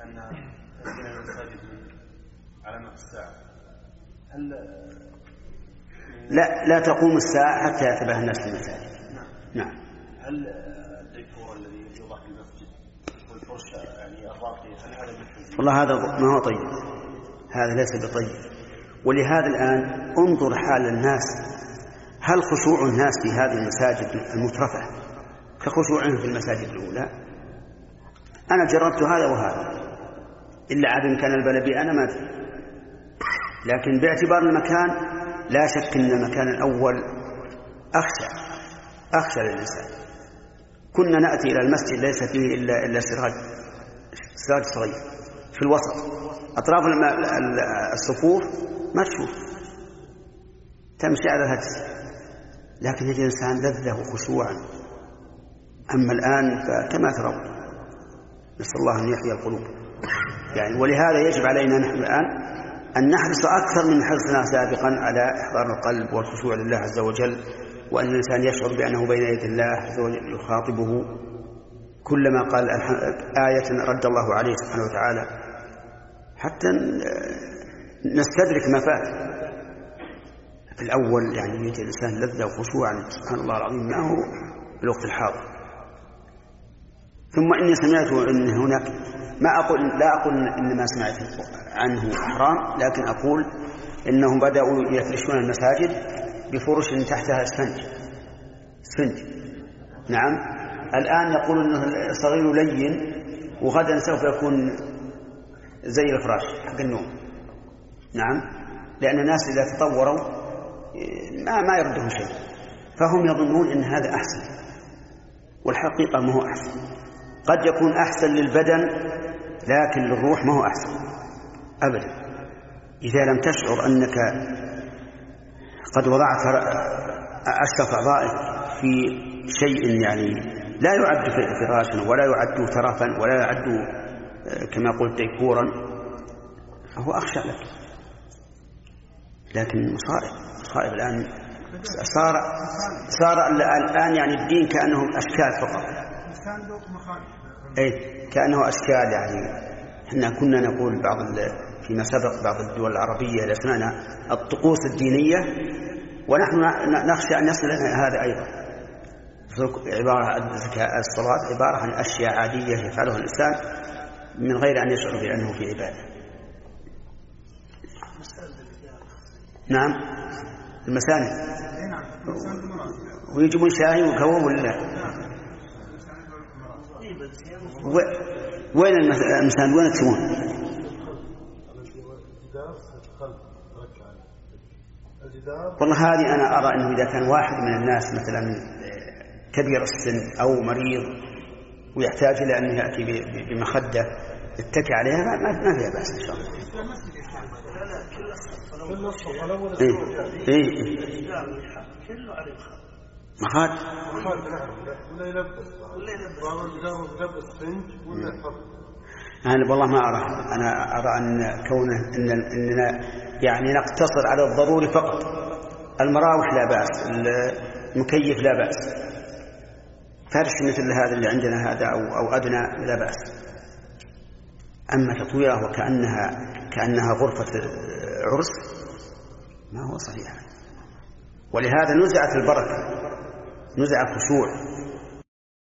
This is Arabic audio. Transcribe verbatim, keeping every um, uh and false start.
أن تأتينا المساجد من علامة الساعة، هل لا لا تقوم الساعة حتى يتباهى الناس في المساجد. نعم. نعم. هل الديكور الذي يوضع في المسجد والفرش يعني الراقية هل هذا من؟ والله هذا ما هو طيب، هذا ليس بطيب. ولهذا الآن انظر حال الناس، هل خشوع الناس في هذه المساجد المترفة كخشوعهم في المساجد الأولى؟ أنا جربت هذا وهذا، إلا عاد إن كان البلبي أنا ما أدري، لكن باعتبار المكان لا شك أن المكان الأول أخشى أخشى للإنسان. كنا نأتي إلى المسجد ليس فيه إلا إلا سراج سراج صغير في الوسط، أطراف الصفوف ما تشوف، تمشي على الهجس، لكن يجد الإنسان لذة وخشوعا. أما الآن فكما ترون، نسأل الله أن يحيي القلوب يعني. ولهذا يجب علينا نحن الآن أن نحرص أكثر من حرصنا سابقا على إحضار القلب والخشوع لله عز وجل، وأن الإنسان يشعر بأنه بين يدي الله عز وجل يخاطبه، كلما قال آية رد الله عليه سبحانه وتعالى، حتى نستدرك ما فات. في الأول يعني يجد الإنسان لذة وخشوعا سبحان الله العظيم ما هو الوقت الحاضر. ثم إني سمعت أن هناك، ما أقول لا أقول إن ما سمعت عنه حرام، لكن أقول إنهم بدأوا يفرشون المساجد بفرش تحتها اسفنج اسفنج نعم. الآن يقول إنه صغير لين، وغدا سوف يكون زي الفراش حق النوم. نعم، لأن الناس إذا تطوروا ما ما يردهم شيء، فهم يظنون إن هذا أحسن، والحقيقة ما هو أحسن. قد يكون أحسن للبدن لكن للروح ما هو أحسن أبدا. إذا لم تشعر أنك قد وضعت أشرف أعضائك في شيء يعني لا يعد فراشا ولا يعد ترفا ولا يعد كما قلت ديكورا، فهو أخشى لك. لكن مصائب مصائب الآن صار صار الآن يعني الدين كأنهم أشكال فقط، أي كأنه أشكال. يعني إحنا كنا نقول بعض فيما سبق بعض الدول العربية إذا سمعنا الطقوس الدينية، ونحن نخشى أن يصل لنا هذا أيضا. عبارة عن الصلاة عبارة عن أشياء عادية يفعلها الإنسان من غير أن يشعر بأنه في عبادة. نعم المساند ويجيبون شاهي وكواب ولا وين المساند وين تسوون؟ والله هذه أنا أرى أنه إذا كان واحد من الناس مثلا كبير السن أو مريض ويحتاج إلى أن يأتي بمخدة يتكئ عليها ما فيها بأس إن شاء الله. إيه إيه مخاد أنا والله ما أرى. أنا أرى أن كونه إن إننا يعني نقتصر على الضروري فقط. المراوح لا بأس، المكيف لا بأس، فرش مثل هذا اللي عندنا هذا أو أو أدنى لا بأس. أما تطويره وكأنها كأنها غرفة عرس ما هو صحيح. ولهذا نزعت البركة، نزع الخشوع.